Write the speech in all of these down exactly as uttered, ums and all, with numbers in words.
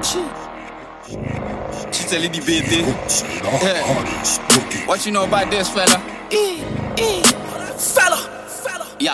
She tell it the B T. Yeah. What you know about this fella? E, e, fella, fella. Yeah.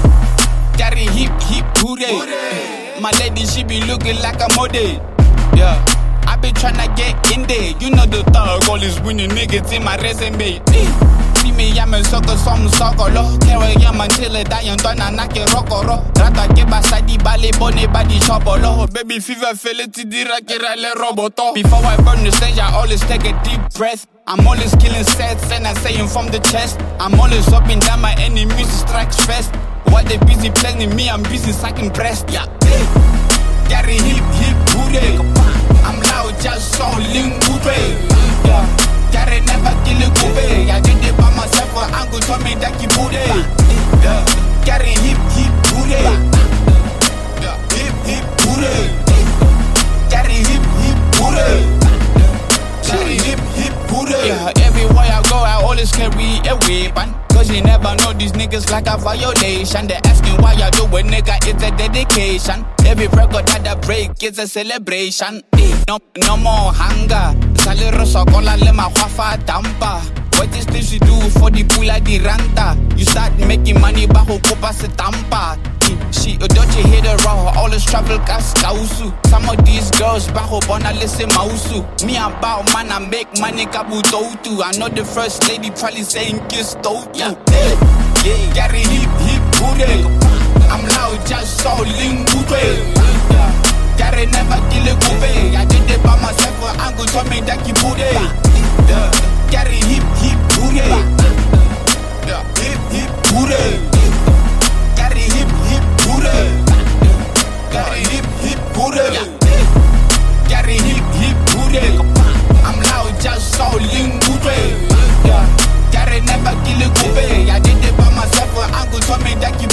Carry hip, hip, booty. My lady, she be looking like a model. Yeah. I be tryna get in there. You know the thug, all is winning niggas in my resume. See me, I'm a sucker, some sucker, lo. Carry a man till I die and done and knock it rock or rock. Rata get beside the ballet, bonnet, body shop or lo. Baby fever, feel it to the rakirale roboto. Before I burn the stage, I always take a deep breath. I'm always killing sets and I saying from the chest. I'm always up and down my enemies, strikes fast. While they busy planning me, I'm busy sucking breast. Yeah. Carry hip, hip, booty. I'm loud, just so ling booty. Yeah. Carry never kill a gobe. I did it by myself, but I'm gonna tell me that you booty. Yeah. Carry hip, hip, booty. Yeah. Hip, hip, booty. Carry hip, hip, booty. Carry hip, hip, booty. Yeah, everywhere I go, I always carry a weapon. Cause you never know these niggas like a violation. They asking why I do it, nigga, it's a dedication. Every record that I break is a celebration. No, no more hunger. Salero sokola lema wafa tampa. What is this you do for the pula di ranta? You start making money bajo copa se tampa. She a dodgy hitter raw, always travel gas kausu. Some of these girls bajo bona listen mausu. Me about man, I make money kabutotu. I know the first lady probably saying kiss totu. Yeah, yeah, carry hip hip booty. I'm loud, just so ling booty. Yeah, carry never kill a gobe. I did it by myself, but I'm gonna tell me that you booty. Yeah, carry hip hip booty. Yeah, hip hip booty. Carry hip hip booty. Carry hip hip booty. Carry hip hip booty. I'm loud, just so ling booty. Yeah, carry never kill a gobe. I did it by myself, but I'm gonna tell me that you